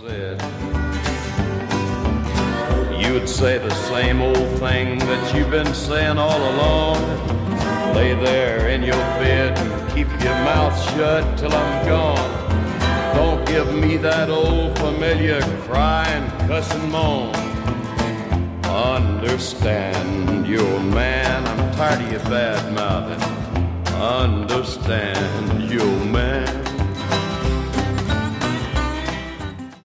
said. You'd say the same old thing that you've been saying all along. Lay there in your bed and keep your mouth shut till I'm gone. Don't give me that old familiar cry and cuss and moan. Understand, you old man, I'm tired of your bad mouthing. Understand, you old man.